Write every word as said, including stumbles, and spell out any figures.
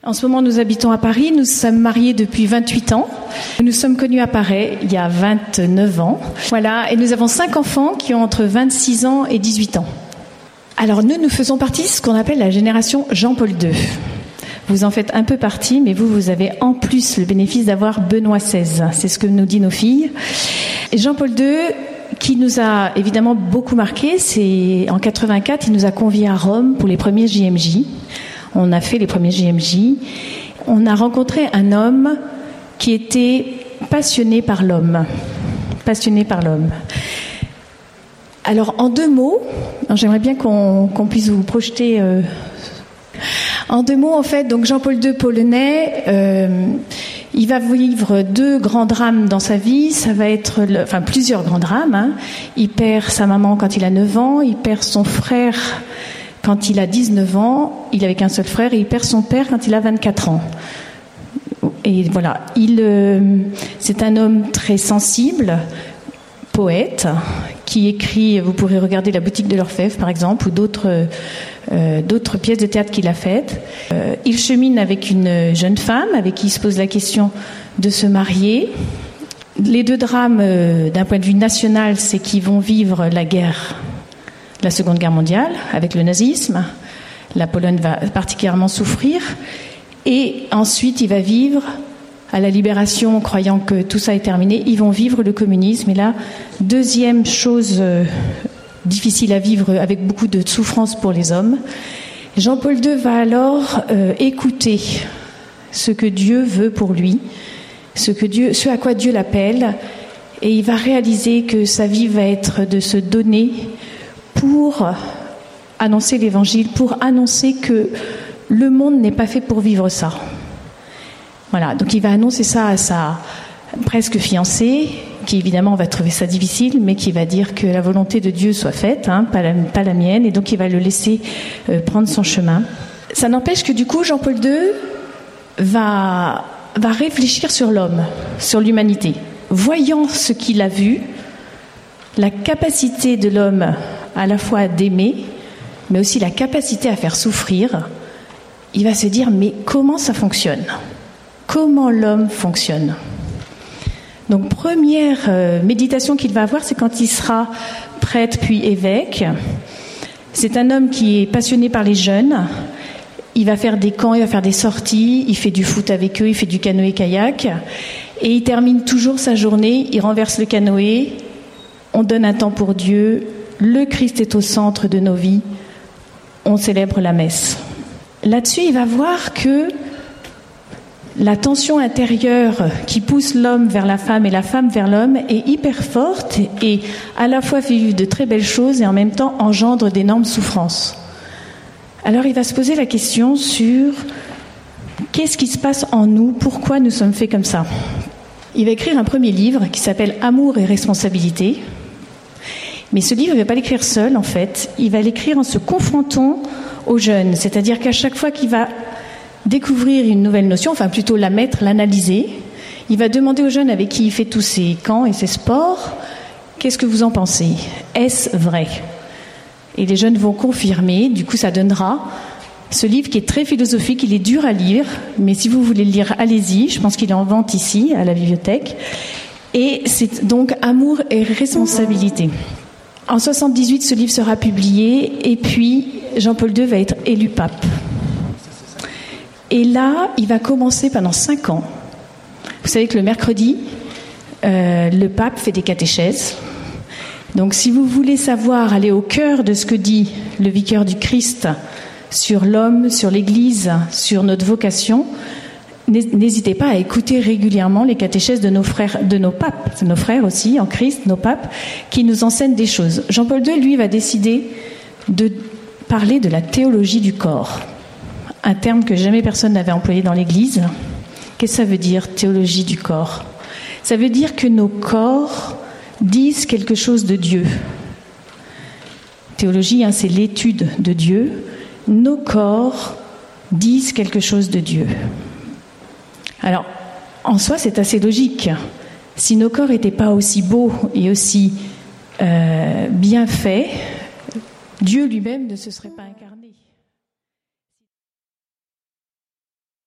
En ce moment, nous habitons à Paris. Nous sommes mariés depuis vingt-huit ans. Nous sommes connus à Paris il y a vingt-neuf ans. Voilà, et nous avons cinq enfants qui ont entre vingt-six ans et dix-huit ans. Alors nous, nous faisons partie de ce qu'on appelle la génération Jean-Paul deux. Vous en faites un peu partie, mais vous, vous avez en plus le bénéfice d'avoir Benoît seize. C'est ce que nous disent nos filles. Et Jean-Paul deux, qui nous a évidemment beaucoup marqué, c'est en quatre-vingt-quatre, il nous a conviés à Rome pour les premiers J M J. On a fait les premiers J M J. On a rencontré un homme qui était passionné par l'homme. Passionné par l'homme. Alors, en deux mots, j'aimerais bien qu'on, qu'on puisse vous projeter... Euh, en deux mots, en fait, donc Jean-Paul deux, polonais, euh, il va vivre deux grands drames dans sa vie. Ça va être, le, enfin, plusieurs grands drames. Hein. Il perd sa maman quand il a neuf ans. Il perd son frère quand il a dix-neuf ans. Il avait qu'un seul frère. Et il perd son père quand il a vingt-quatre ans. Et voilà. Il, euh, c'est un homme très sensible, poète, qui écrit, vous pourrez regarder La boutique de l'Orfèvre par exemple, ou d'autres, euh, d'autres pièces de théâtre qu'il a faites. Euh, il chemine avec une jeune femme avec qui il se pose la question de se marier. Les deux drames, euh, d'un point de vue national, c'est qu'ils vont vivre la guerre, la Seconde Guerre mondiale, avec le nazisme. La Pologne va particulièrement souffrir. Et ensuite, il va vivre à la libération, croyant que tout ça est terminé, ils vont vivre le communisme. Et là, deuxième chose euh, difficile à vivre avec beaucoup de souffrance pour les hommes, Jean-Paul deux va alors euh, écouter ce que Dieu veut pour lui, ce, que Dieu, ce à quoi Dieu l'appelle, et il va réaliser que sa vie va être de se donner pour annoncer l'évangile, pour annoncer que le monde n'est pas fait pour vivre ça. Voilà, donc il va annoncer ça à sa presque fiancée, qui évidemment va trouver ça difficile, mais qui va dire que la volonté de Dieu soit faite, hein, pas, la, pas la mienne, et donc il va le laisser euh, prendre son chemin. Ça n'empêche que du coup, Jean-Paul deux va, va réfléchir sur l'homme, sur l'humanité. Voyant ce qu'il a vu, la capacité de l'homme à la fois d'aimer, mais aussi la capacité à faire souffrir, il va se dire, mais comment ça fonctionne ? Comment l'homme fonctionne. Donc, première euh, méditation qu'il va avoir, c'est quand il sera prêtre puis évêque. C'est un homme qui est passionné par les jeunes. Il va faire des camps, il va faire des sorties, il fait du foot avec eux, il fait du canoë-kayak. Et il termine toujours sa journée, il renverse le canoë, on donne un temps pour Dieu, le Christ est au centre de nos vies, on célèbre la messe. Là-dessus, il va voir que la tension intérieure qui pousse l'homme vers la femme et la femme vers l'homme est hyper forte et à la fois fait vivre de très belles choses et en même temps engendre d'énormes souffrances. Alors il va se poser la question sur qu'est-ce qui se passe en nous, pourquoi nous sommes faits comme ça. Il va écrire un premier livre qui s'appelle « Amour et responsabilité ». Mais ce livre, il ne va pas l'écrire seul en fait, il va l'écrire en se confrontant aux jeunes. C'est-à-dire qu'à chaque fois qu'il va découvrir une nouvelle notion, enfin plutôt la mettre, l'analyser. Il va demander aux jeunes avec qui il fait tous ses camps et ses sports, qu'est-ce que vous en pensez ? Est-ce vrai ? Et les jeunes vont confirmer, du coup ça donnera ce livre qui est très philosophique, il est dur à lire, mais si vous voulez le lire, allez-y, je pense qu'il est en vente ici, à la bibliothèque. Et c'est donc Amour et responsabilité. En soixante-dix-huit, ce livre sera publié, et puis Jean-Paul deux va être élu pape. Et là, il va commencer pendant cinq ans. Vous savez que le mercredi, euh, le pape fait des catéchèses. Donc, si vous voulez savoir, aller au cœur de ce que dit le vicaire du Christ sur l'homme, sur l'Église, sur notre vocation, n'hésitez pas à écouter régulièrement les catéchèses de nos frères, de nos papes, de nos frères aussi en Christ, nos papes, qui nous enseignent des choses. Jean-Paul deux, lui, va décider de parler de la théologie du corps. Un terme que jamais personne n'avait employé dans l'Église. Qu'est-ce que ça veut dire, théologie du corps ? Ça veut dire que nos corps disent quelque chose de Dieu. Théologie, hein, c'est l'étude de Dieu. Nos corps disent quelque chose de Dieu. Alors, en soi, c'est assez logique. Si nos corps n'étaient pas aussi beaux et aussi euh, bien faits, Dieu lui-même ne se serait pas incarné.